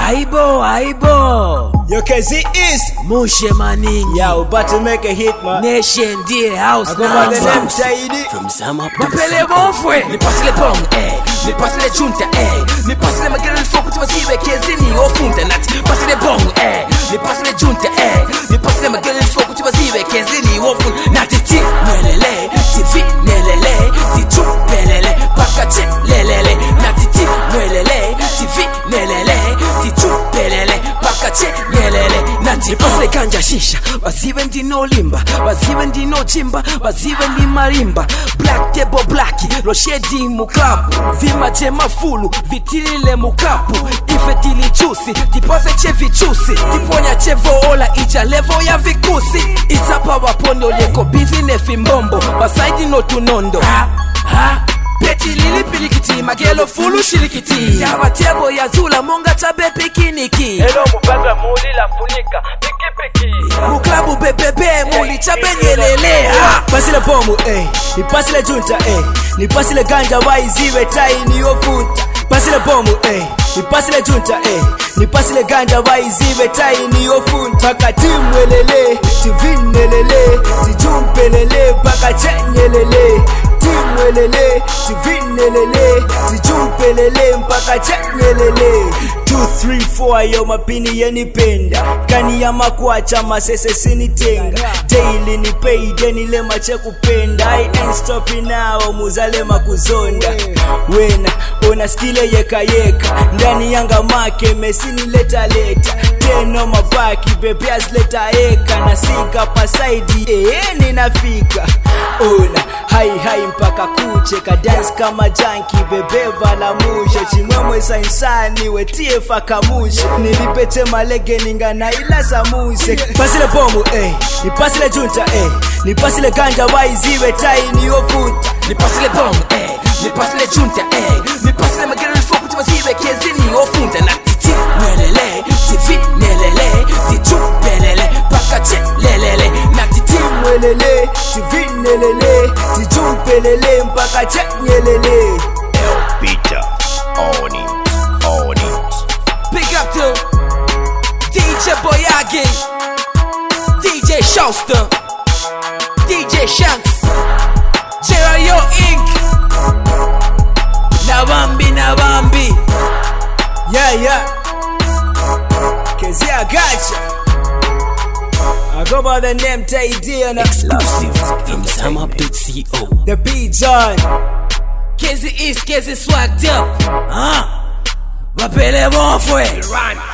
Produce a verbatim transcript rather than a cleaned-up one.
Aibo, aibo. Yo, Kezi is Mushe Maningi. Yeah, we're about to make a hit, man. Nation dear house. I go by the name Shady. From Sama Papele Bonfwe. Ni passe le pong, eh. Ni passe le chunta, eh. Ni passe le magere il fuoco. Ti va sive Kezi ni ofunta. Nati passe le bong, eh. Ni passe le chunta, eh. Ni passe le magere il fuoco. Ti va sive Kezi ni ofunta. Nati ti nelele. Ti fi nelele. Ti chu pelele. Pakache lelele. Nati ti nelele. Ti fi nelele. Ti chu pelele. Pakache lelele. Nati passe le kanja shisha. Bazive ndino limba. Bazive ndino chimba. Bazive ndi marimba. Black table blacki. Roshedi mukapu. Vima jema fulu. Vitilile mukapu. Ife tili chusi. Tipose che vichusi. Tiponya che voola. Ija levo ya vikusi. Itapa wapondo leko bizi nefi mbombo. Basaidi no tunondo. Ha ha. Peti lili pilikiti. Magelo fulu shilikiti. Yaba tebo ya zula. Monga chabe pikiniki. Hello mubaga muli la funika. Piki piki. Muklabu bebebe. Muli chabe nyelele. Ha. Pasi le pomu, eh. Ni pasi le junta, eh. Ni pasi le ganja waiziwe tai ni ofunta. Pasi le pomu, eh. Ni pasi le junta, eh. Ni pasi le ganja waiziwe tai ni ofunta. Paka timwelele. Tivinelele. Tijumpelele. Paka chenyelele. Timwelele. Tivinelele. Tijumpelele. Mpaka chenyelele. two, three, four, yo mapini yenipenda. Kani ya makuacha masese sinitenga. Daily ni pay, deni le mache kupenda. I ain't stopping now, muzale makuzonda. Wena, ona skile yeka yeka. Ndani yanga make, mesini leta leta. Teno mabaki, bebe as leta eka. Nasika pasaidi, eh, ninafika. Ona, hai hai mpaka kuche. Ka dance kama junkie, bebe vala mushe. Chimwemwe sa insani, wetie fakamushe. Nilipete malege ningana ila samuse. Pasi le pomu, eh. Ni pasi le junta, eh. Ni pasi le ganja waiziwe tai ni ofuta. Ni pasi le bong, eh. Ni pasi le junta, eh. Ni pasi le magere il fuoco. Ti va sive Kezi ni ofunta. Nati ti nelele. Ti fi nelele. Ti chu pelele. Pakache lelele. Nati ti Mwelele, tivinelele. Tijumpelele mpaka chenyelele. El Peter, on it, on it. Big up to D J Boyagi, D J Showster, D J Shanks, Jerayo Incorporated. Nabambi, Nabambi. Yeah, yeah. Kezi I gotcha. I go by the name Tay-D and Exclusive from Samap dot co. the beats on. Kezi is Kezi swagged up. Huh? Papele Bonfwe. Run.